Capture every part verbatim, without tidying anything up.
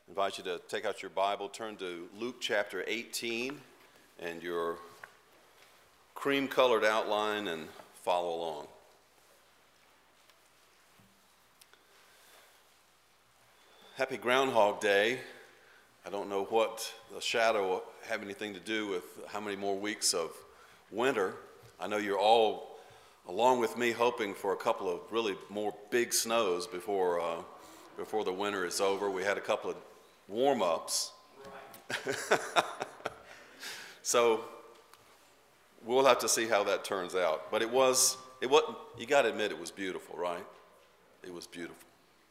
I invite you to take out your Bible, turn to Luke chapter eighteen and your cream-colored outline and follow along. Happy Groundhog Day. I don't know what the shadow will have anything to do with how many more weeks of winter. I know you're all, along with me, hoping for a couple of really more big snows before uh, before the winter is over. We had a couple of warm-ups. Right. So we'll have to see how that turns out. But it was, it was, you got to admit it was beautiful, right? It was beautiful.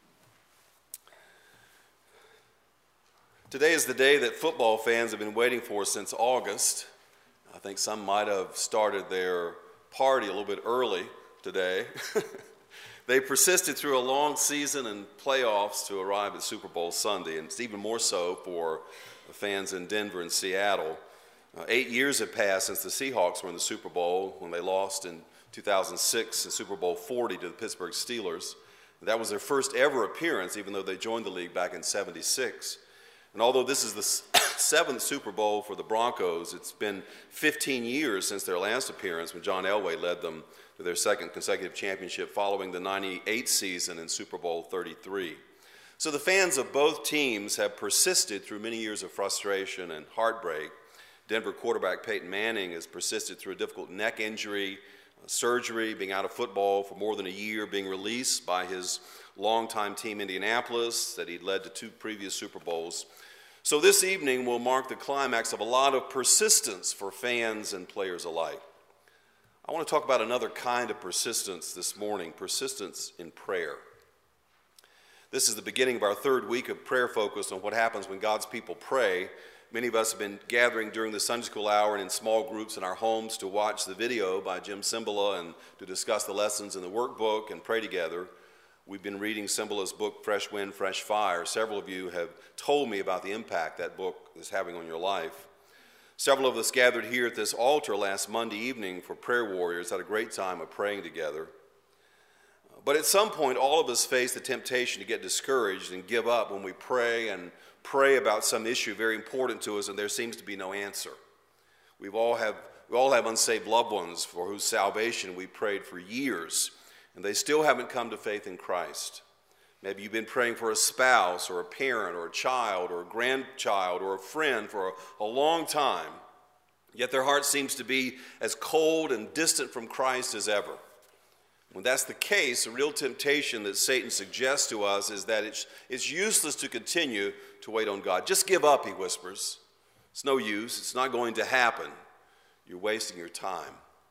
Today is the day that football fans have been waiting for since August. I think some might have started their party a little bit early today. They persisted through a long season and playoffs to arrive at Super Bowl Sunday, and it's even more so for fans in Denver and Seattle. Uh, eight years have passed since the Seahawks were in the Super Bowl when they lost in two thousand six in Super Bowl forty to the Pittsburgh Steelers. And that was their first ever appearance, even though they joined the league back in seventy-six. And although this is the seventh Super Bowl for the Broncos, it's been fifteen years since their last appearance when John Elway led them to their second consecutive championship following the ninety-eight season in Super Bowl thirty-three. So the fans of both teams have persisted through many years of frustration and heartbreak. Denver quarterback Peyton Manning has persisted through a difficult neck injury, surgery, being out of football for more than a year, being released by his longtime team Indianapolis that he'd led to two previous Super Bowls. So this evening will mark the climax of a lot of persistence for fans and players alike. I want to talk about another kind of persistence this morning, persistence in prayer. This is the beginning of our third week of prayer focus on what happens when God's people pray. Many of us have been gathering during the Sunday school hour and in small groups in our homes to watch the video by Jim Cymbala and to discuss the lessons in the workbook and pray together. We've been reading Cymbala's book, Fresh Wind, Fresh Fire. Several of you have told me about the impact that book is having on your life. Several of us gathered here at this altar last Monday evening for prayer warriors, had a great time of praying together. But at some point, all of us face the temptation to get discouraged and give up when we pray and pray about some issue very important to us and there seems to be no answer. We've all have, we all have unsaved loved ones for whose salvation we prayed for years, and they still haven't come to faith in Christ. Maybe you've been praying for a spouse or a parent or a child or a grandchild or a friend for a, a long time, yet their heart seems to be as cold and distant from Christ as ever. When that's the case, a real temptation that Satan suggests to us is that it's, it's useless to continue to wait on God. Just give up, he whispers. It's no use. It's not going to happen. You're wasting your time.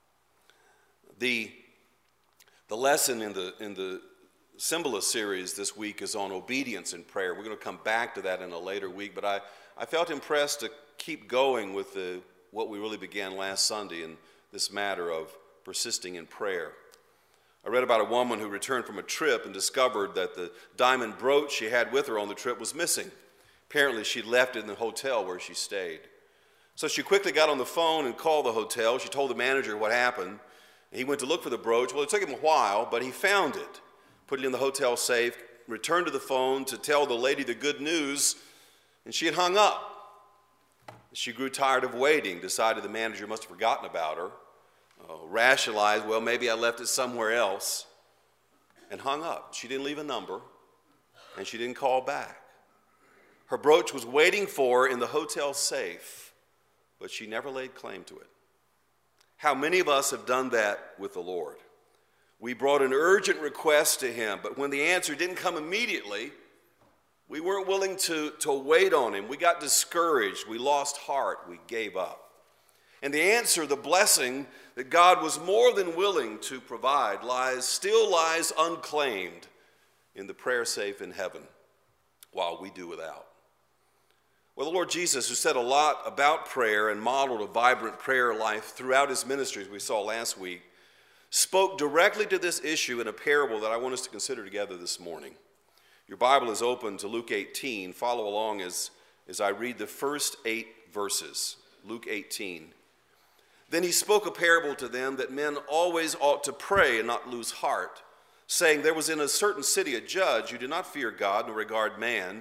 The, the lesson in the, in the Cymbala series this week is on obedience in prayer. We're going to come back to that in a later week, but I, I felt impressed to keep going with the, what we really began last Sunday in this matter of persisting in prayer. I read about a woman who returned from a trip and discovered that the diamond brooch she had with her on the trip was missing. Apparently, she'd left it in the hotel where she stayed. So she quickly got on the phone and called the hotel. She told the manager what happened. He went to look for the brooch. Well, it took him a while, but he found it, put it in the hotel safe, returned to the phone to tell the lady the good news, and she had hung up. She grew tired of waiting, decided the manager must have forgotten about her. Uh, rationalized, well, maybe I left it somewhere else, and hung up. She didn't leave a number, and she didn't call back. Her brooch was waiting for her in the hotel safe, but she never laid claim to it. How many of us have done that with the Lord? We brought an urgent request to him, but when the answer didn't come immediately, we weren't willing to, to wait on him. We got discouraged. We lost heart. We gave up. And the answer, the blessing that God was more than willing to provide, lies still lies unclaimed in the prayer safe in heaven while we do without. Well, the Lord Jesus, who said a lot about prayer and modeled a vibrant prayer life throughout his ministry, as we saw last week, spoke directly to this issue in a parable that I want us to consider together this morning. Your Bible is open to Luke eighteen. Follow along as, as I read the first eight verses. Luke eighteen. Then he spoke a parable to them that men always ought to pray and not lose heart, saying, there was in a certain city a judge who did not fear God nor regard man.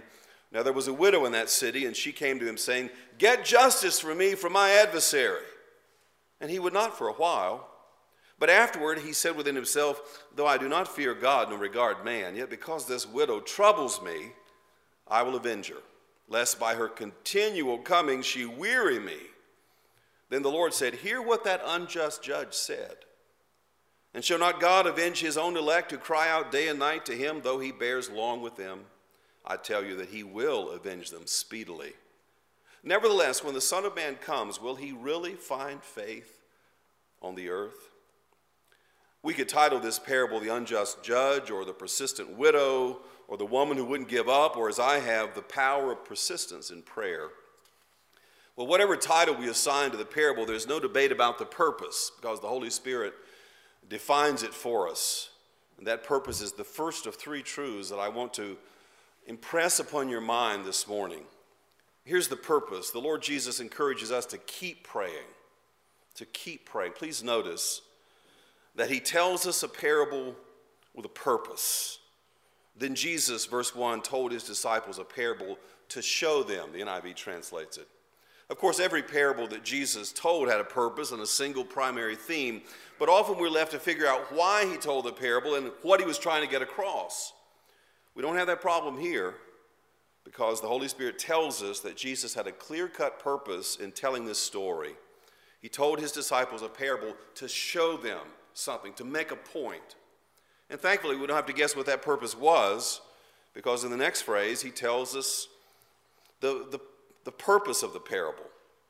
Now there was a widow in that city, and she came to him saying, "Get justice for me from my adversary." And he would not for a while. But afterward he said within himself, "Though I do not fear God nor regard man, yet because this widow troubles me, I will avenge her, lest by her continual coming she weary me." Then the Lord said, "Hear what that unjust judge said. And shall not God avenge his own elect who cry out day and night to him, though he bears long with them? I tell you that he will avenge them speedily. Nevertheless, when the Son of Man comes, will he really find faith on the earth?" We could title this parable The Unjust Judge, or The Persistent Widow, or The Woman Who Wouldn't Give Up, or as I have, The Power of Persistence in Prayer. Well, whatever title we assign to the parable, there's no debate about the purpose, because the Holy Spirit defines it for us. And that purpose is the first of three truths that I want to impress upon your mind this morning. Here's the purpose. The Lord Jesus encourages us to keep praying, to keep praying. Please notice that he tells us a parable with a purpose. Then Jesus, verse one, told his disciples a parable to show them, the N I V translates it. Of course, every parable that Jesus told had a purpose and a single primary theme, but often we're left to figure out why he told the parable and what he was trying to get across. We don't have that problem here because the Holy Spirit tells us that Jesus had a clear-cut purpose in telling this story. He told his disciples a parable to show them something, to make a point. And thankfully, we don't have to guess what that purpose was, because in the next phrase, he tells us the, the, the purpose of the parable.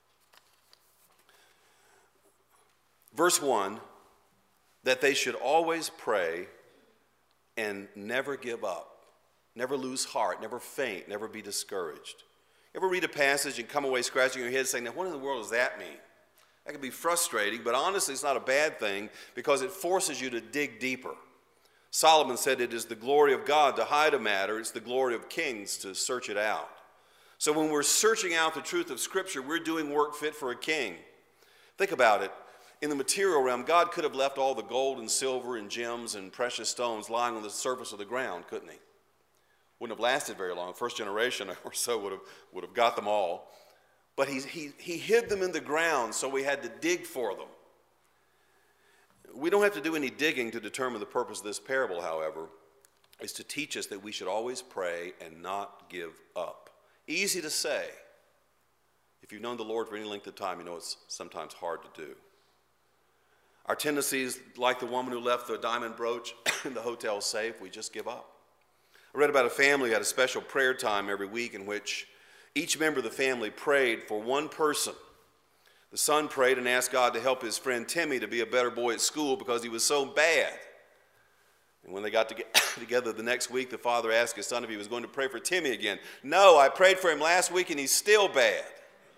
Verse one, that they should always pray and never give up. Never lose heart, never faint, never be discouraged. You ever read a passage and come away scratching your head saying, "Now what in the world does that mean?" That can be frustrating, but honestly it's not a bad thing because it forces you to dig deeper. Solomon said it is the glory of God to hide a matter. It's the glory of kings to search it out. So when we're searching out the truth of Scripture, we're doing work fit for a king. Think about it. In the material realm, God could have left all the gold and silver and gems and precious stones lying on the surface of the ground, couldn't he? Wouldn't have lasted very long. First generation or so would have, would have got them all. But he, he, he hid them in the ground, so we had to dig for them. We don't have to do any digging to determine the purpose of this parable, however. It's to teach us that we should always pray and not give up. Easy to say. If you've known the Lord for any length of time, you know it's sometimes hard to do. Our tendency is like the woman who left the diamond brooch in the hotel safe. We just give up. I read about a family who had a special prayer time every week in which each member of the family prayed for one person. The son prayed and asked God to help his friend Timmy to be a better boy at school because he was so bad. And when they got to get together the next week, the father asked his son if he was going to pray for Timmy again. "No, I prayed for him last week and he's still bad."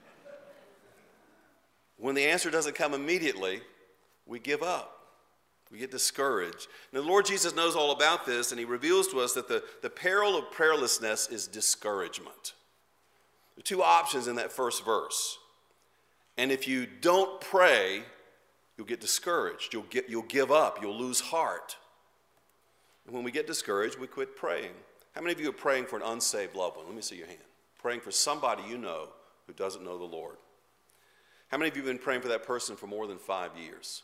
When the answer doesn't come immediately, we give up. We get discouraged. Now, the Lord Jesus knows all about this, and he reveals to us that the, the peril of prayerlessness is discouragement. There are two options in that first verse. And if you don't pray, you'll get discouraged. You'll, get, you'll give up. You'll lose heart. And when we get discouraged, we quit praying. How many of you are praying for an unsaved loved one? Let me see your hand. Praying for somebody you know who doesn't know the Lord. How many of you have been praying for that person for more than five years?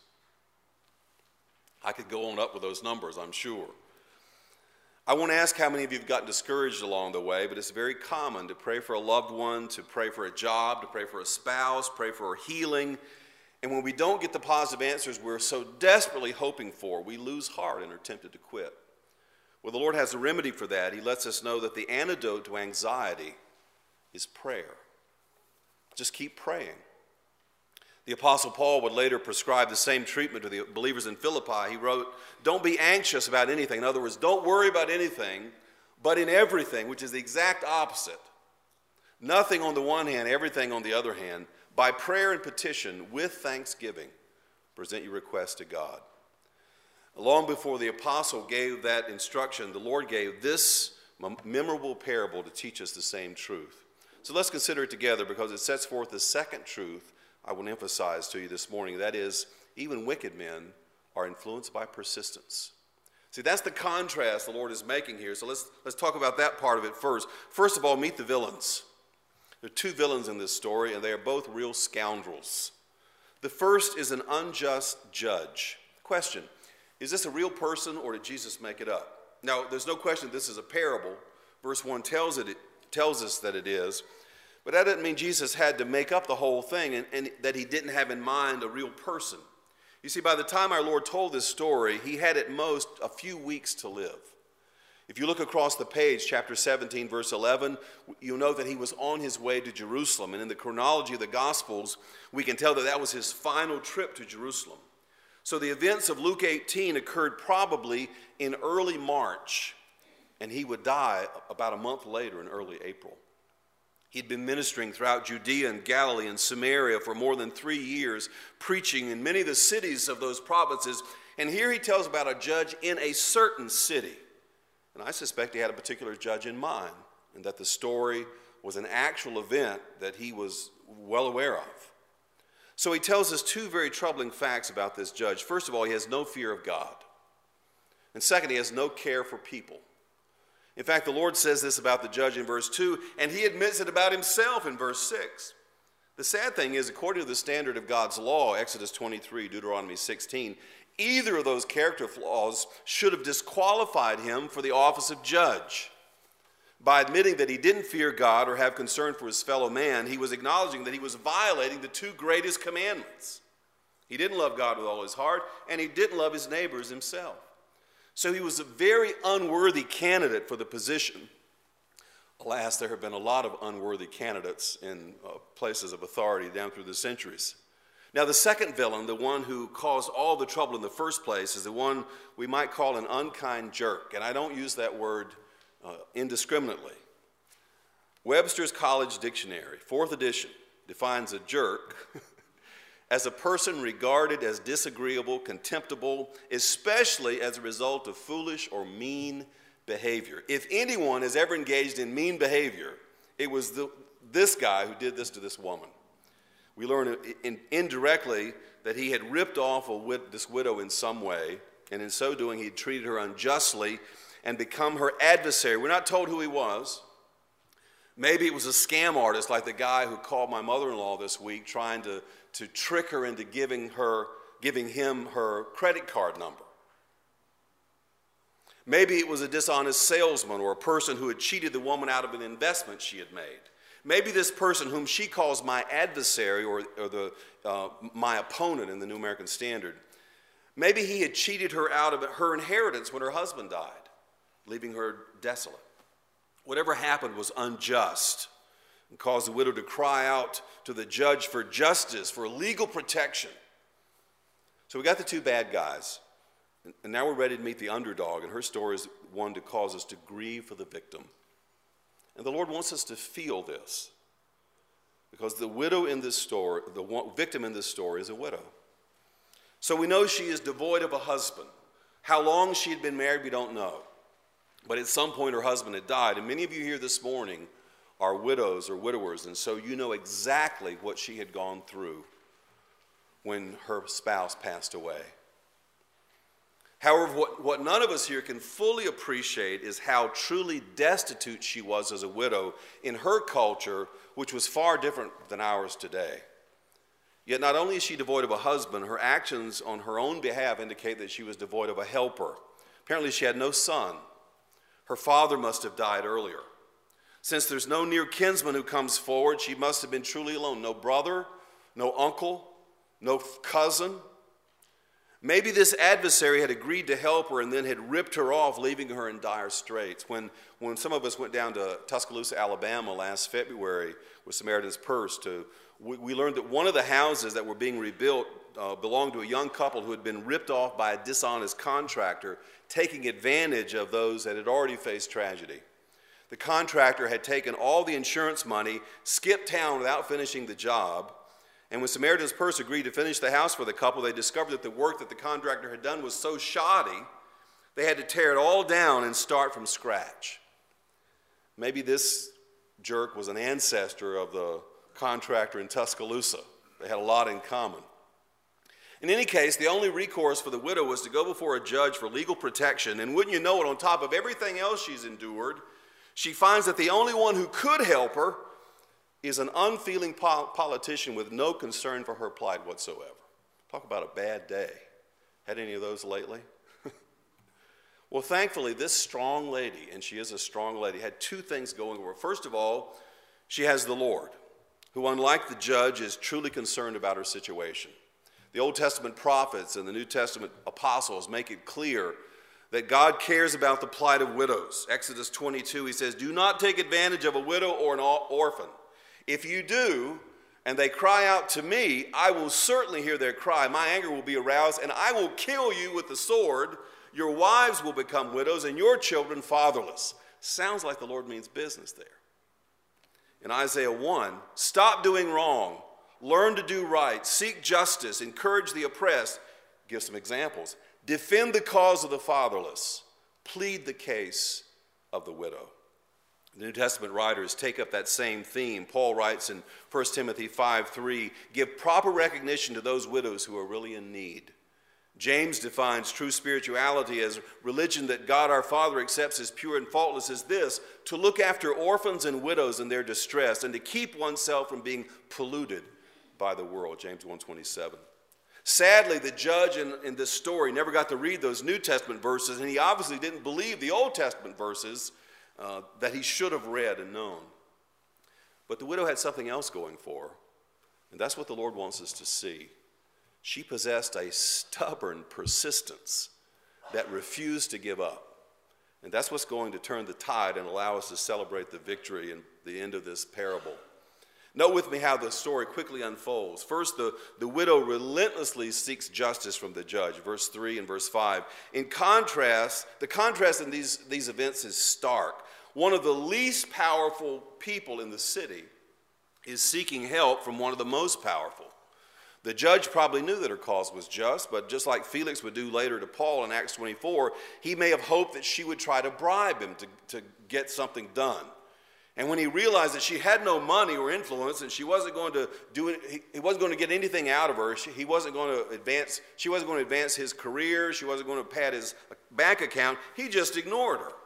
I could go on up with those numbers, I'm sure. I won't ask how many of you have gotten discouraged along the way, but it's very common to pray for a loved one, to pray for a job, to pray for a spouse, pray for a healing. And when we don't get the positive answers we're so desperately hoping for, we lose heart and are tempted to quit. Well, the Lord has a remedy for that. He lets us know that the antidote to anxiety is prayer. Just keep praying. The Apostle Paul would later prescribe the same treatment to the believers in Philippi. He wrote, "Don't be anxious about anything." In other words, don't worry about anything, but in everything, which is the exact opposite. Nothing on the one hand, everything on the other hand. By prayer and petition, with thanksgiving, present your request to God. Long before the apostle gave that instruction, the Lord gave this memorable parable to teach us the same truth. So let's consider it together because it sets forth the second truth I want to emphasize to you this morning. That is, even wicked men are influenced by persistence. See, that's the contrast the Lord is making here. So let's, let's talk about that part of it first. First of all, meet the villains. There are two villains in this story, and they are both real scoundrels. The first is an unjust judge. Question, is this a real person or did Jesus make it up? Now, there's no question this is a parable. Verse one tells, it, it tells us that it is. But that doesn't mean Jesus had to make up the whole thing and, and that he didn't have in mind a real person. You see, by the time our Lord told this story, he had at most a few weeks to live. If you look across the page, chapter seventeen, verse eleven, you'll know that he was on his way to Jerusalem. And in the chronology of the Gospels, we can tell that that was his final trip to Jerusalem. So the events of Luke eighteen occurred probably in early March, and he would die about a month later in early April. He'd been ministering throughout Judea and Galilee and Samaria for more than three years, preaching in many of the cities of those provinces. And here he tells about a judge in a certain city. And I suspect he had a particular judge in mind, and that the story was an actual event that he was well aware of. So he tells us two very troubling facts about this judge. First of all, he has no fear of God. And second, he has no care for people. In fact, the Lord says this about the judge in verse two, and he admits it about himself in verse six. The sad thing is, according to the standard of God's law, Exodus twenty-three, Deuteronomy sixteen, either of those character flaws should have disqualified him for the office of judge. By admitting that he didn't fear God or have concern for his fellow man, he was acknowledging that he was violating the two greatest commandments. He didn't love God with all his heart, and he didn't love his neighbors himself. So he was a very unworthy candidate for the position. Alas, there have been a lot of unworthy candidates in uh, places of authority down through the centuries. Now, the second villain, the one who caused all the trouble in the first place, is the one we might call an unkind jerk. And I don't use that word uh, indiscriminately. Webster's College Dictionary, fourth edition, defines a jerk as a person regarded as disagreeable, contemptible, especially as a result of foolish or mean behavior. If anyone has ever engaged in mean behavior, it was the, this guy who did this to this woman. We learn in, indirectly that he had ripped off a wid, this widow in some way, and in so doing he had treated her unjustly and become her adversary. We're not told who he was. Maybe it was a scam artist like the guy who called my mother-in-law this week trying to, to trick her into giving her, giving him her credit card number. Maybe it was a dishonest salesman or a person who had cheated the woman out of an investment she had made. Maybe this person whom she calls my adversary or, or the, uh, my opponent in the New American Standard, maybe he had cheated her out of her inheritance when her husband died, leaving her desolate. Whatever happened was unjust and caused the widow to cry out to the judge for justice, for legal protection. So we got the two bad guys, and now we're ready to meet the underdog, and her story is one to cause us to grieve for the victim. And the Lord wants us to feel this, because the widow in this story, the one, victim in this story is a widow. So we know she is devoid of a husband. How long she had been married, we don't know. But at some point her husband had died, and many of you here this morning are widows or widowers, and so you know exactly what she had gone through when her spouse passed away. However, what, what none of us here can fully appreciate is how truly destitute she was as a widow in her culture, which was far different than ours today. Yet not only is she devoid of a husband, her actions on her own behalf indicate that she was devoid of a helper. Apparently she had no son. Her father must have died earlier. Since there's no near kinsman who comes forward, she must have been truly alone. No brother, no uncle, no cousin. Maybe this adversary had agreed to help her and then had ripped her off, leaving her in dire straits. When, when some of us went down to Tuscaloosa, Alabama last February with Samaritan's Purse, to, we, we learned that one of the houses that were being rebuilt uh, belonged to a young couple who had been ripped off by a dishonest contractor, taking advantage of those that had already faced tragedy. The contractor had taken all the insurance money, skipped town without finishing the job, and when Samaritan's Purse agreed to finish the house for the couple, they discovered that the work that the contractor had done was so shoddy, they had to tear it all down and start from scratch. Maybe this jerk was an ancestor of the contractor in Tuscaloosa. They had a lot in common. In any case, the only recourse for the widow was to go before a judge for legal protection. And wouldn't you know it, on top of everything else she's endured, she finds that the only one who could help her is an unfeeling politician with no concern for her plight whatsoever. Talk about a bad day. Had any of those lately? Well, thankfully, this strong lady, and she is a strong lady, had two things going for her. First of all, she has the Lord, who, unlike the judge, is truly concerned about her situation. The Old Testament prophets and the New Testament apostles make it clear that God cares about the plight of widows. Exodus twenty-two, he says, "Do not take advantage of a widow or an orphan. If you do, and they cry out to me, I will certainly hear their cry. My anger will be aroused, and I will kill you with the sword. Your wives will become widows, and your children fatherless." Sounds like the Lord means business there. In Isaiah one, stop doing wrong, learn to do right, seek justice, encourage the oppressed. Give some examples. Defend the cause of the fatherless, plead the case of the widow. The New Testament writers take up that same theme. Paul writes in First Timothy five three, give proper recognition to those widows who are really in need. James defines true spirituality as religion that God our Father accepts as pure and faultless as this: to look after orphans and widows in their distress and to keep oneself from being polluted by the world. James one twenty-seven. Sadly, the judge in, in this story never got to read those New Testament verses, and he obviously didn't believe the Old Testament verses uh, that he should have read and known. But the widow had something else going for her, and that's what the Lord wants us to see. She possessed a stubborn persistence that refused to give up. And that's what's going to turn the tide and allow us to celebrate the victory and the end of this parable. Note with me how the story quickly unfolds. First, the, the widow relentlessly seeks justice from the judge, verse three and verse five. In contrast, the contrast in these, these events is stark. One of the least powerful people in the city is seeking help from one of the most powerful. The judge probably knew that her cause was just, but just like Felix would do later to Paul in Acts twenty-four, he may have hoped that she would try to bribe him to, to get something done. And when he realized that she had no money or influence and she wasn't going to do it, he, he wasn't going to get anything out of her, she, he wasn't going to advance, she wasn't going to advance his career, she wasn't going to pad his bank account, he just ignored her.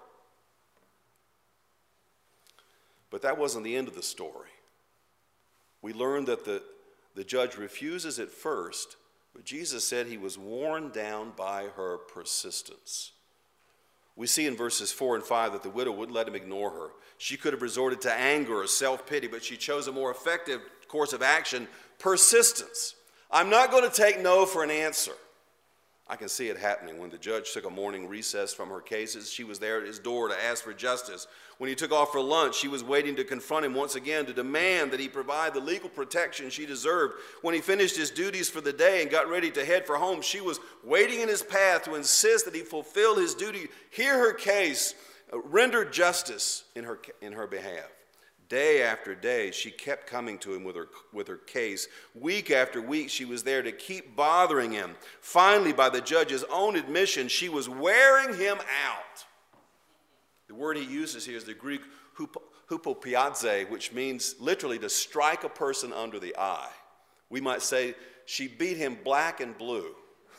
But that wasn't the end of the story. We learned that the The judge refuses at first, but Jesus said he was worn down by her persistence. We see in verses four and five that the widow wouldn't let him ignore her. She could have resorted to anger or self-pity, but she chose a more effective course of action: persistence. I'm not going to take no for an answer. I can see it happening. When the judge took a morning recess from her cases, she was there at his door to ask for justice. When he took off for lunch, she was waiting to confront him once again to demand that he provide the legal protection she deserved. When he finished his duties for the day and got ready to head for home, she was waiting in his path to insist that he fulfill his duty, hear her case, render justice in her, in her behalf. Day after day, she kept coming to him with her, with her case. Week after week, she was there to keep bothering him. Finally, by the judge's own admission, she was wearing him out. The word he uses here is the Greek hupopiaze, which means literally to strike a person under the eye. We might say she beat him black and blue.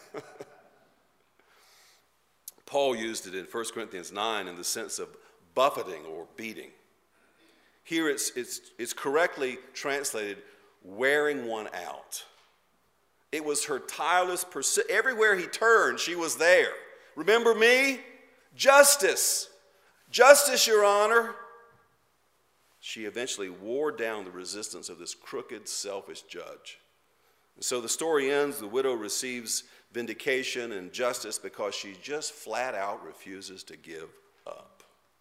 Paul used it in First Corinthians nine in the sense of buffeting or beating. Here it's, it's, it's correctly translated, wearing one out. It was her tireless pursuit. Everywhere he turned, she was there. Remember me? Justice. Justice, Your Honor. She eventually wore down the resistance of this crooked, selfish judge. And so the story ends. The widow receives vindication and justice because she just flat out refuses to give up.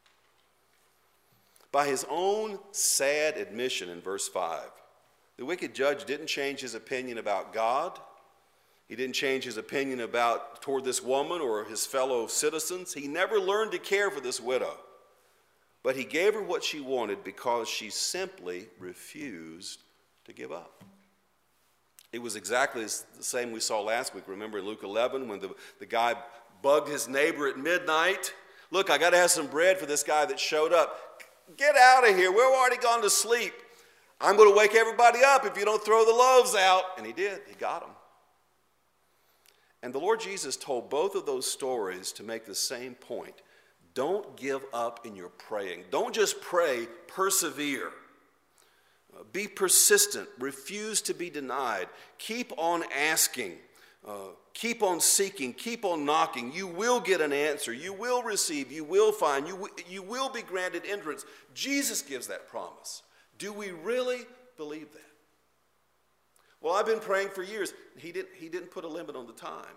By his own sad admission in verse five, the wicked judge didn't change his opinion about God. He didn't change his opinion about toward this woman or his fellow citizens. He never learned to care for this widow. But he gave her what she wanted because she simply refused to give up. It was exactly the same we saw last week. Remember in Luke eleven when the, the guy bugged his neighbor at midnight? Look, I got to have some bread for this guy that showed up. Get out of here. We're already gone to sleep. I'm going to wake everybody up if you don't throw the loaves out. And he did. He got them. And the Lord Jesus told both of those stories to make the same point. Don't give up in your praying. Don't just pray, persevere. Uh, be persistent. Refuse to be denied. Keep on asking. Uh, keep on seeking. Keep on knocking. You will get an answer. You will receive. You will find. You, w- you will be granted entrance. Jesus gives that promise. Do we really believe that? Well, I've been praying for years. He didn't, he didn't put a limit on the time.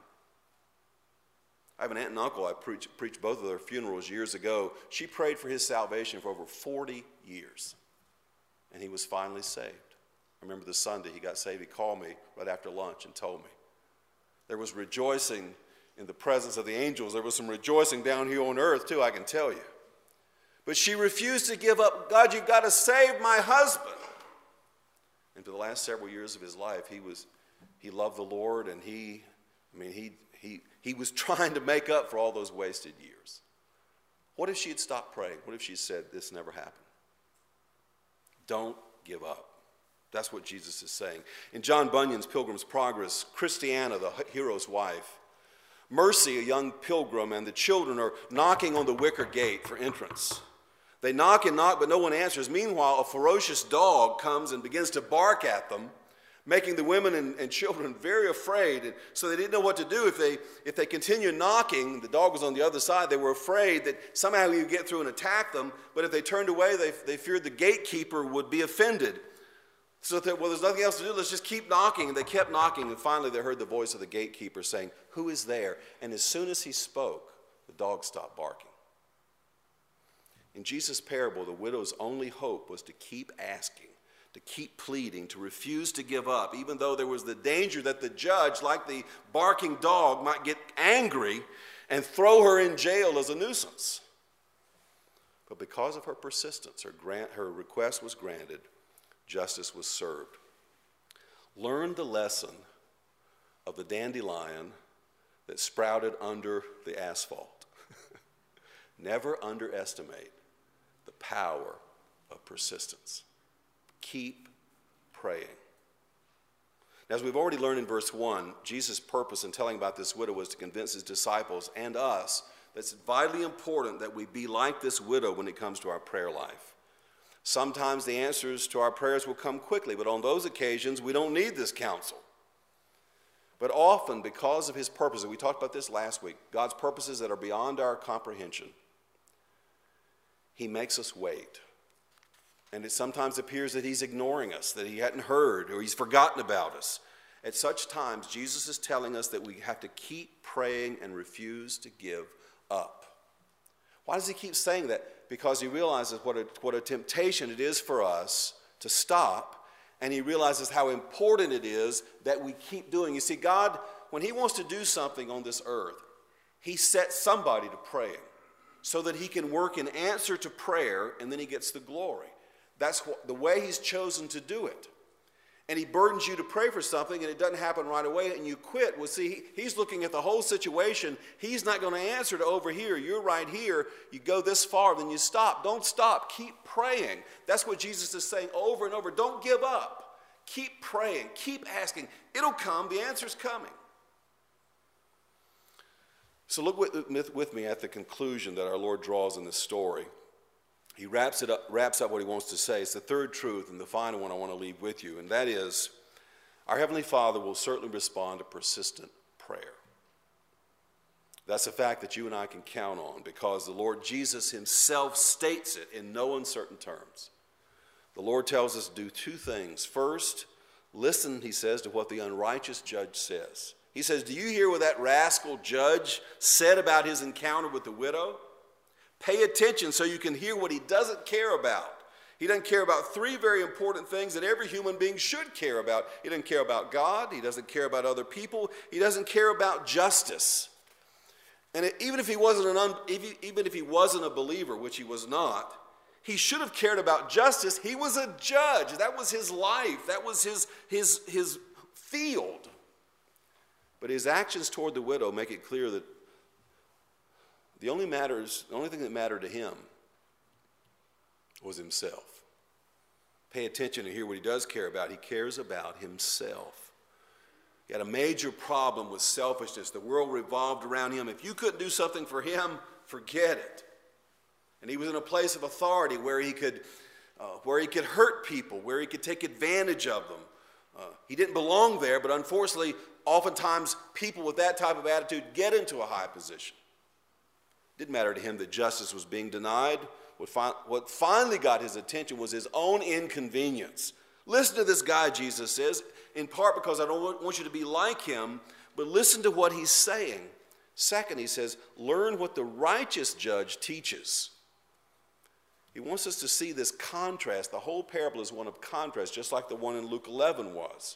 I have an aunt and uncle. I preached, preached both of their funerals years ago. She prayed for his salvation for over forty years. And he was finally saved. I remember the Sunday he got saved. He called me right after lunch and told me. There was rejoicing in the presence of the angels. There was some rejoicing down here on earth too, I can tell you. But she refused to give up. God, you've got to save my husband. And for the last several years of his life, he was he loved the Lord, and he, I mean, he he he was trying to make up for all those wasted years. What if she had stopped praying? What if she said, this never happened? Don't give up. That's what Jesus is saying. In John Bunyan's Pilgrim's Progress, Christiana, the hero's wife, Mercy, a young pilgrim, and the children are knocking on the wicker gate for entrance. They knock and knock, but no one answers. Meanwhile, a ferocious dog comes and begins to bark at them, making the women and, and children very afraid. And so they didn't know what to do. If they, if they continued knocking, the dog was on the other side, they were afraid that somehow he would get through and attack them. But if they turned away, they, they feared the gatekeeper would be offended. So they, well, there's nothing else to do. Let's just keep knocking. And they kept knocking. And finally, they heard the voice of the gatekeeper saying, who is there? And as soon as he spoke, the dog stopped barking. In Jesus' parable, the widow's only hope was to keep asking, to keep pleading, to refuse to give up, even though there was the danger that the judge, like the barking dog, might get angry and throw her in jail as a nuisance. But because of her persistence, her, grant, her request was granted, justice was served. Learn the lesson of the dandelion that sprouted under the asphalt. Never underestimate the power of persistence. Keep praying. Now, as we've already learned in verse one, Jesus' purpose in telling about this widow was to convince his disciples and us that it's vitally important that we be like this widow when it comes to our prayer life. Sometimes the answers to our prayers will come quickly, but on those occasions, we don't need this counsel. But often, because of his purposes, we talked about this last week, God's purposes that are beyond our comprehension, he makes us wait. And it sometimes appears that he's ignoring us, that he hadn't heard, or he's forgotten about us. At such times, Jesus is telling us that we have to keep praying and refuse to give up. Why does he keep saying that? Because he realizes what a, what a temptation it is for us to stop, and he realizes how important it is that we keep doing. You see, God, when he wants to do something on this earth, he sets somebody to praying so that he can work in answer to prayer, and then he gets the glory. That's what, the way he's chosen to do it. And he burdens you to pray for something, and it doesn't happen right away, and you quit. Well, see, he's looking at the whole situation. He's not going to answer to over here. You're right here. You go this far, then you stop. Don't stop. Keep praying. That's what Jesus is saying over and over. Don't give up. Keep praying. Keep asking. It'll come. The answer's coming. So look with, with me at the conclusion that our Lord draws in this story. He wraps it up, wraps up what he wants to say. It's the third truth and the final one I want to leave with you, and that is our Heavenly Father will certainly respond to persistent prayer. That's a fact that you and I can count on because the Lord Jesus himself states it in no uncertain terms. The Lord tells us to do two things. First, listen, he says, to what the unrighteous judge says. He says, do you hear what that rascal judge said about his encounter with the widow? Pay attention so you can hear what he doesn't care about. He doesn't care about three very important things that every human being should care about. He doesn't care about God. He doesn't care about other people. He doesn't care about justice. And it, even if he wasn't an un, even if he wasn't a believer, which he was not, he should have cared about justice. He was a judge. That was his life. That was his his his field. But his actions toward the widow make it clear that the only matters, the only thing that mattered to him was himself. Pay attention and hear what he does care about. He cares about himself. He had a major problem with selfishness. The world revolved around him. If you couldn't do something for him, forget it. And he was in a place of authority where he could, uh, where he could hurt people, where he could take advantage of them. Uh, he didn't belong there, but unfortunately, oftentimes people with that type of attitude get into a high position. It didn't matter to him that justice was being denied. What, fi- what finally got his attention was his own inconvenience. Listen to this guy, Jesus says, in part because I don't want you to be like him, but listen to what he's saying. Second, he says, learn what the righteous judge teaches. He wants us to see this contrast. The whole parable is one of contrast, just like the one in Luke eleven was.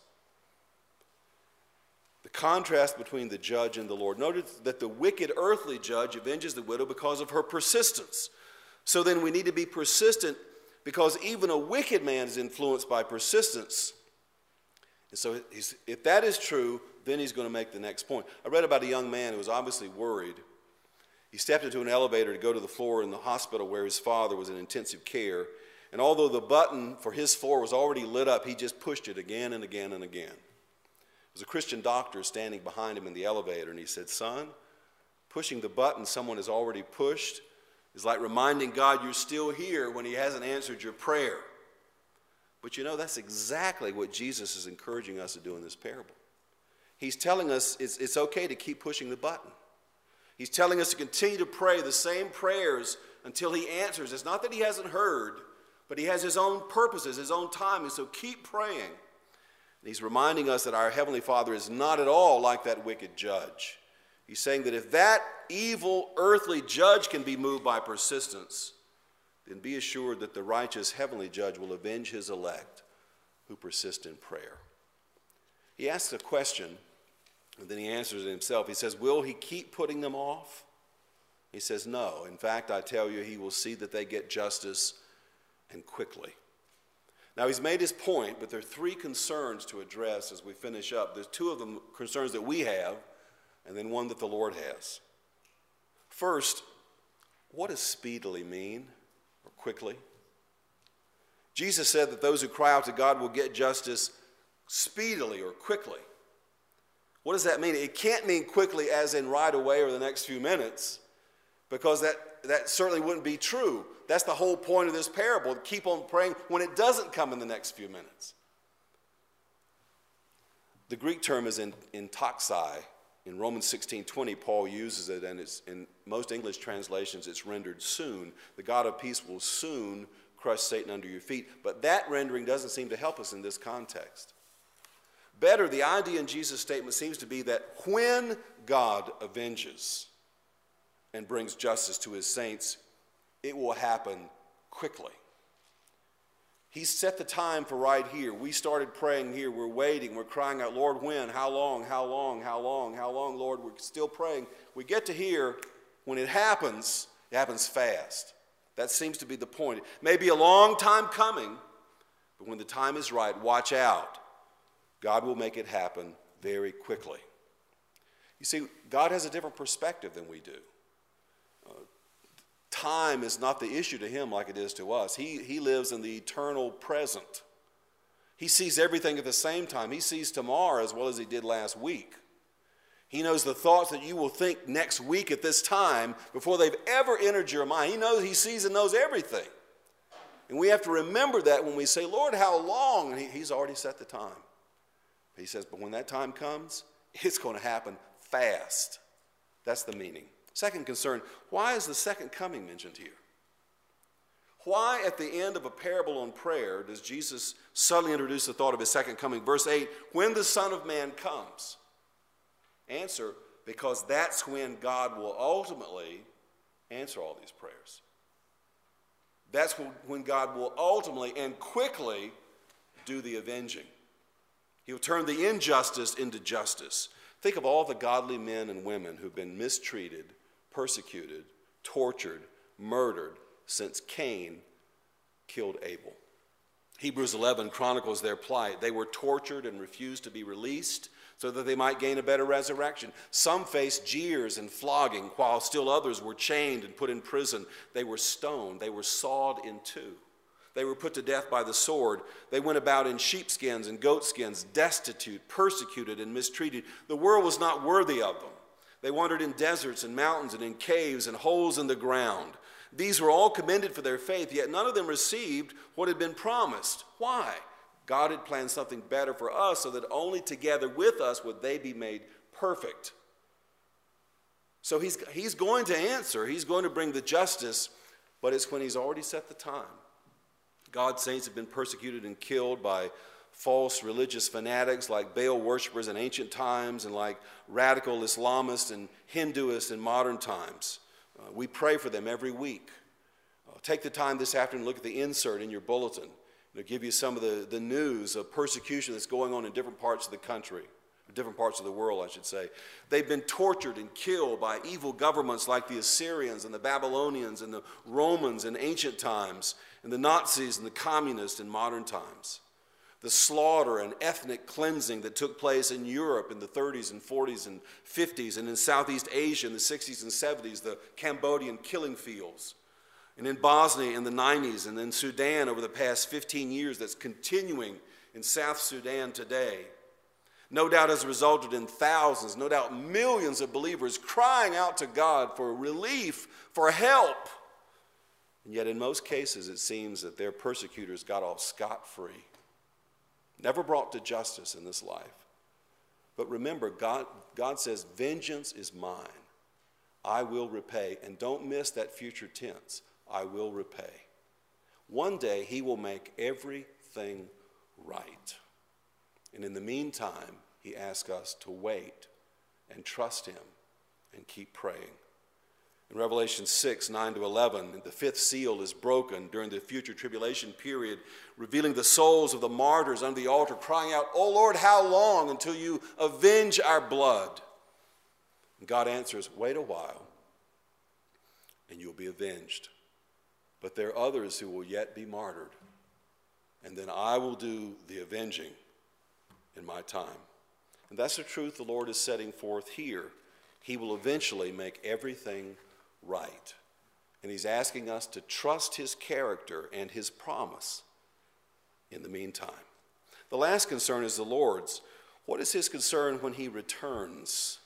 The contrast between the judge and the Lord. Notice that the wicked earthly judge avenges the widow because of her persistence. So then we need to be persistent because even a wicked man is influenced by persistence. And so he's, if that is true, then he's going to make the next point. I read about a young man who was obviously worried. He stepped into an elevator to go to the floor in the hospital where his father was in intensive care. And although the button for his floor was already lit up, he just pushed it again and again and again. There was a Christian doctor standing behind him in the elevator, and he said, son, pushing the button someone has already pushed is like reminding God you're still here when he hasn't answered your prayer. But you know, that's exactly what Jesus is encouraging us to do in this parable. He's telling us it's, it's okay to keep pushing the button. He's telling us to continue to pray the same prayers until he answers. It's not that he hasn't heard, but he has his own purposes, his own timing, so keep praying. And he's reminding us that our Heavenly Father is not at all like that wicked judge. He's saying that if that evil earthly judge can be moved by persistence, then be assured that the righteous heavenly judge will avenge his elect who persist in prayer. He asks a question, and then he answers it himself. He says, will he keep putting them off? He says, no. In fact, I tell you, he will see that they get justice, and quickly. Now, he's made his point, but there are three concerns to address as we finish up. There's two of them concerns that we have, and then one that the Lord has. First, what does speedily mean, or quickly? Jesus said that those who cry out to God will get justice speedily or quickly. What does that mean? It can't mean quickly as in right away or the next few minutes, because that, that certainly wouldn't be true. That's the whole point of this parable, to keep on praying when it doesn't come in the next few minutes. The Greek term is in, in toxai. In Romans sixteen twenty, Paul uses it, and it's, in most English translations, it's rendered soon. The God of peace will soon crush Satan under your feet. But that rendering doesn't seem to help us in this context. Better, the idea in Jesus' statement seems to be that when God avenges and brings justice to his saints, it will happen quickly. He's set the time for right here. We started praying here. We're waiting. We're crying out, Lord, when? How long? How long? How long? How long, Lord? We're still praying. We get to here. When it happens, it happens fast. That seems to be the point. It may be a long time coming, but when the time is right, watch out. God will make it happen very quickly. You see, God has a different perspective than we do. Uh, time is not the issue to him like it is to us. He, he lives in the eternal present. He sees everything at the same time. He sees tomorrow as well as he did last week. He knows the thoughts that you will think next week at this time before they've ever entered your mind. He knows, he sees and knows everything. And we have to remember that when we say, Lord, how long? And he, he's already set the time. He says, but when that time comes, it's going to happen fast. That's the meaning. Second concern, why is the second coming mentioned here? Why at the end of a parable on prayer does Jesus suddenly introduce the thought of his second coming? Verse eight, when the Son of Man comes. Answer, because that's when God will ultimately answer all these prayers. That's when God will ultimately and quickly do the avenging. He'll turn the injustice into justice. Think of all the godly men and women who've been mistreated, persecuted, tortured, murdered since Cain killed Abel. Hebrews eleven chronicles their plight. They were tortured and refused to be released so that they might gain a better resurrection. Some faced jeers and flogging, while still others were chained and put in prison. They were stoned. They were sawed in two. They were put to death by the sword. They went about in sheepskins and goatskins, destitute, persecuted, and mistreated. The world was not worthy of them. They wandered in deserts and mountains and in caves and holes in the ground. These were all commended for their faith, yet none of them received what had been promised. Why? God had planned something better for us so that only together with us would they be made perfect. So he's, he's going to answer. He's going to bring the justice, but it's when he's already set the time. God's saints have been persecuted and killed by false religious fanatics like Baal worshipers in ancient times and like radical Islamists and Hinduists in modern times. Uh, we pray for them every week. Uh, take the time this afternoon to look at the insert in your bulletin. It'll give you some of the, the news of persecution that's going on in different parts of the country, different parts of the world, I should say. They've been tortured and killed by evil governments like the Assyrians and the Babylonians and the Romans in ancient times, and the Nazis and the communists in modern times. The slaughter and ethnic cleansing that took place in Europe in the thirties and forties and fifties, and in Southeast Asia in the sixties and seventies, the Cambodian killing fields, and in Bosnia in the nineties, and in Sudan over the past fifteen years, that's continuing in South Sudan today. No doubt has resulted in thousands, no doubt millions of believers crying out to God for relief, for help. And yet in most cases it seems that their persecutors got off scot-free. Never brought to justice in this life. But remember, God, God says, vengeance is mine. I will repay. And don't miss that future tense. I will repay. One day he will make everything right. And in the meantime, he asks us to wait and trust him and keep praying. In Revelation six, nine to eleven, the fifth seal is broken during the future tribulation period, revealing the souls of the martyrs under the altar, crying out, "O Lord, how long until you avenge our blood?" And God answers, "Wait a while, and you'll be avenged. But there are others who will yet be martyred, and then I will do the avenging in my time." And that's the truth the Lord is setting forth here. He will eventually make everything right. And he's asking us to trust his character and his promise in the meantime. The last concern is the Lord's. What is his concern when he returns?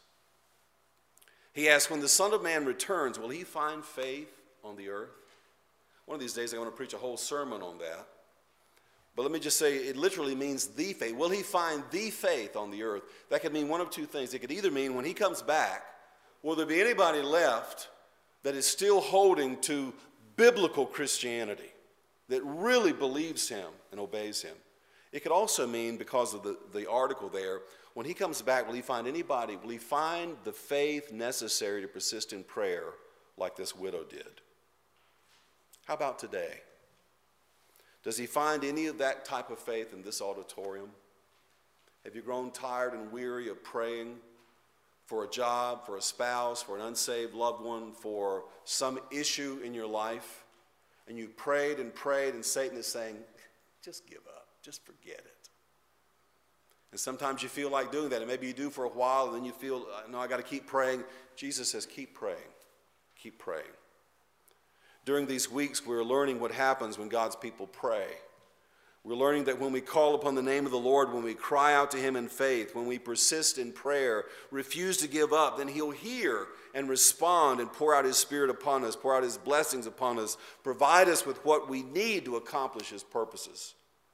He asks, when the Son of Man returns, will he find faith on the earth? One of these days I want to preach a whole sermon on that. But let me just say, it literally means the faith. Will he find the faith on the earth? That could mean one of two things. It could either mean when he comes back, will there be anybody left that is still holding to biblical Christianity, that really believes him and obeys him? It could also mean, because of the, the article there, when he comes back, will he find anybody, will he find the faith necessary to persist in prayer like this widow did? How about today? Does he find any of that type of faith in this auditorium? Have you grown tired and weary of praying for a job, for a spouse, for an unsaved loved one, for some issue in your life? And you prayed and prayed, and Satan is saying, just give up, just forget it. And sometimes you feel like doing that, and maybe you do for a while, and then you feel, no, I got to keep praying. Jesus says, keep praying, keep praying. During these weeks, we're learning what happens when God's people pray. We're learning that when we call upon the name of the Lord, when we cry out to him in faith, when we persist in prayer, refuse to give up, then he'll hear and respond and pour out his Spirit upon us, pour out his blessings upon us, provide us with what we need to accomplish his purposes.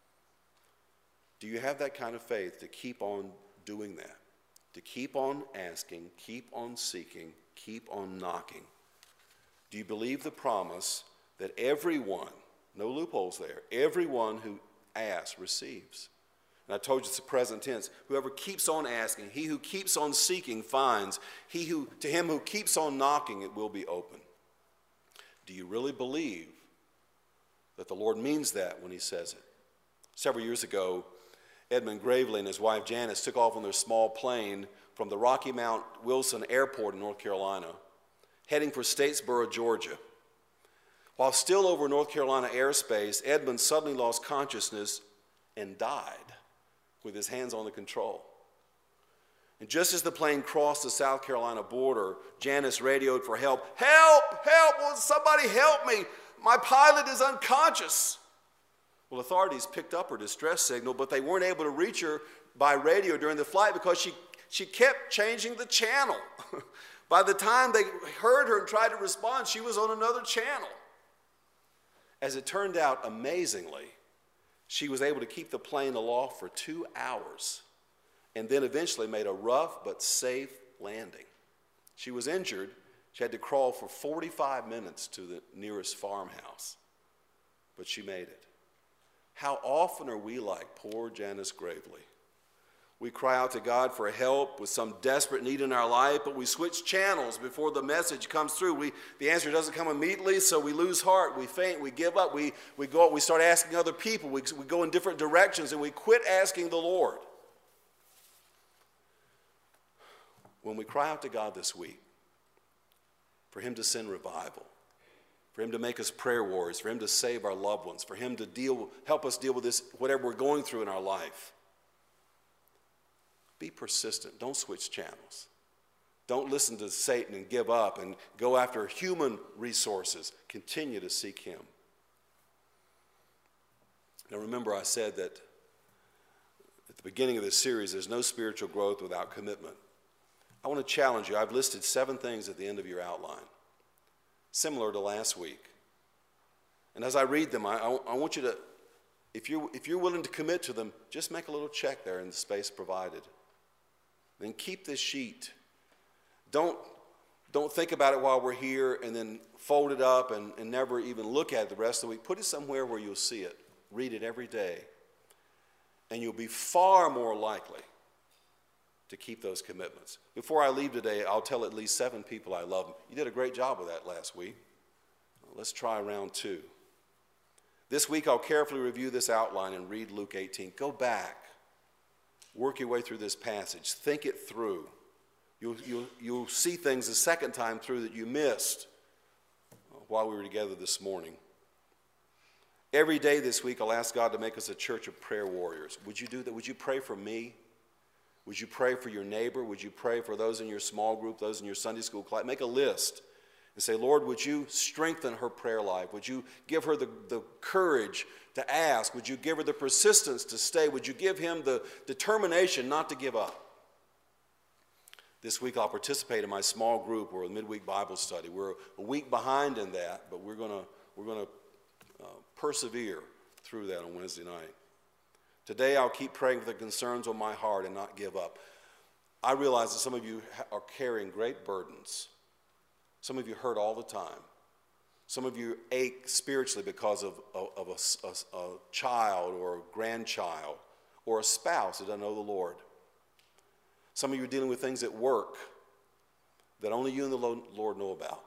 Do you have that kind of faith to keep on doing that? To keep on asking, keep on seeking, keep on knocking? Do you believe the promise that everyone, no loopholes there, everyone who asks receives? And I told you it's the present tense. Whoever keeps on asking, he who keeps on seeking finds. He who, to him who keeps on knocking, it will be open. Do you really believe that the Lord means that when he says it? Several years ago, Edmund Gravely and his wife Janice took off on their small plane from the Rocky Mount Wilson Airport in North Carolina, heading for Statesboro, Georgia. While still over North Carolina airspace, Edmund suddenly lost consciousness and died with his hands on the control. And just as the plane crossed the South Carolina border, Janice radioed for help. Help! Help! Will somebody help me? My pilot is unconscious. Well, authorities picked up her distress signal, but they weren't able to reach her by radio during the flight because she, she kept changing the channel. By the time they heard her and tried to respond, she was on another channel. As it turned out, amazingly, she was able to keep the plane aloft for two hours and then eventually made a rough but safe landing. She was injured. She had to crawl for forty-five minutes to the nearest farmhouse, but she made it. How often are we like poor Janice Gravely? We cry out to God for help with some desperate need in our life, but we switch channels before the message comes through. We, the answer doesn't come immediately, so we lose heart, we faint, we give up, we, we, go, we start asking other people, we, we go in different directions, and we quit asking the Lord. When we cry out to God this week for him to send revival, for him to make us prayer warriors, for him to save our loved ones, for him to deal, help us deal with this, whatever we're going through in our life, be persistent. Don't switch channels. Don't listen to Satan and give up and go after human resources. Continue to seek him. Now remember, I said that at the beginning of this series, there's no spiritual growth without commitment. I want to challenge you. I've listed seven things at the end of your outline, similar to last week. And as I read them, I, I, I want you to, if you're, if you're willing to commit to them, just make a little check there in the space provided. Then keep this sheet. Don't, don't think about it while we're here and then fold it up and, and never even look at it the rest of the week. Put it somewhere where you'll see it. Read it every day. And you'll be far more likely to keep those commitments. Before I leave today, I'll tell at least seven people I love them. You did a great job of that last week. Let's try round two. This week, I'll carefully review this outline and read Luke eighteen. Go back. Work your way through this passage. Think it through. You'll, you'll, you'll see things a second time through that you missed while we were together this morning. Every day this week, I'll ask God to make us a church of prayer warriors. Would you do that? Would you pray for me? Would you pray for your neighbor? Would you pray for those in your small group, those in your Sunday school class? Make a list and say, Lord, would you strengthen her prayer life? Would you give her the, the courage to ask? Would you give her the persistence to stay? Would you give him the determination not to give up? This week I'll participate in my small group or a midweek Bible study. We're a week behind in that, but we're going to we're going to uh, persevere through that on Wednesday night. Today I'll keep praying for the concerns on my heart and not give up. I realize that some of you are carrying great burdens. Some of you hurt all the time. Some of you ache spiritually because of, of, of a, a, a child or a grandchild or a spouse that doesn't know the Lord. Some of you are dealing with things at work that only you and the Lord know about.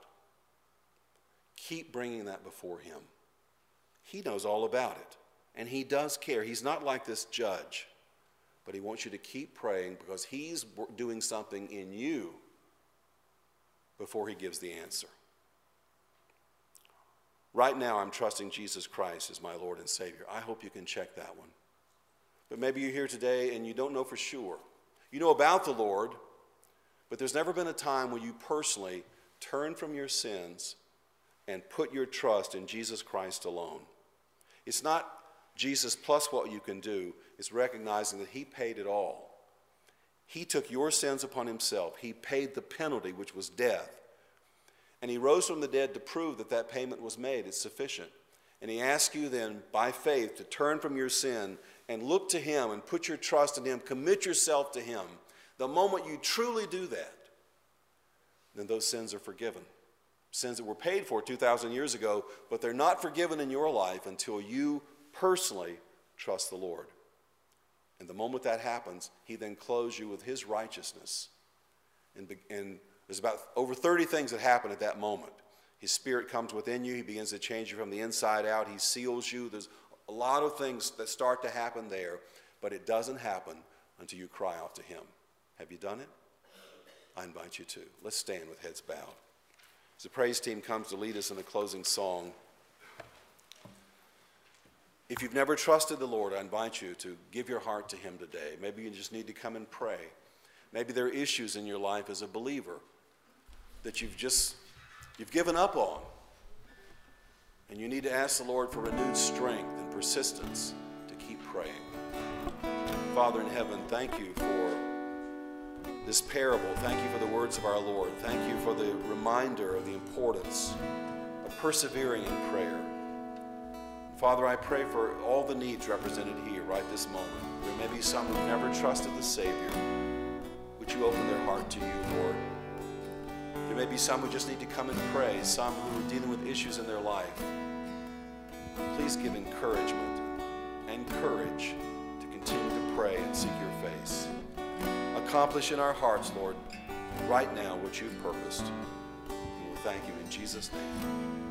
Keep bringing that before him. He knows all about it, and he does care. He's not like this judge, but he wants you to keep praying because he's doing something in you before he gives the answer. Right now, I'm trusting Jesus Christ as my Lord and Savior. I hope you can check that one. But maybe you're here today and you don't know for sure. You know about the Lord, but there's never been a time when you personally turn from your sins and put your trust in Jesus Christ alone. It's not Jesus plus what you can do. It's recognizing that he paid it all. He took your sins upon himself. He paid the penalty, which was death. And he rose from the dead to prove that that payment was made. It's sufficient. And he asks you then, by faith, to turn from your sin and look to him and put your trust in him. Commit yourself to him. The moment you truly do that, then those sins are forgiven. Sins that were paid for two thousand years ago, but they're not forgiven in your life until you personally trust the Lord. And the moment that happens, he then clothes you with his righteousness. And, and there's about over thirty things that happen at that moment. His Spirit comes within you. He begins to change you from the inside out. He seals you. There's a lot of things that start to happen there, but it doesn't happen until you cry out to him. Have you done it? I invite you to. Let's stand with heads bowed. As the praise team comes to lead us in the closing song, if you've never trusted the Lord, I invite you to give your heart to him today. Maybe you just need to come and pray. Maybe there are issues in your life as a believer that you've just, you've given up on. And you need to ask the Lord for renewed strength and persistence to keep praying. Father in heaven, thank you for this parable. Thank you for the words of our Lord. Thank you for the reminder of the importance of persevering in prayer. Father, I pray for all the needs represented here right this moment. There may be some who've never trusted the Savior. Would you open their heart to you, Lord? There may be some who just need to come and pray, some who are dealing with issues in their life. Please give encouragement and courage to continue to pray and seek your face. Accomplish in our hearts, Lord, right now what you've purposed. And we'll thank you in Jesus' name.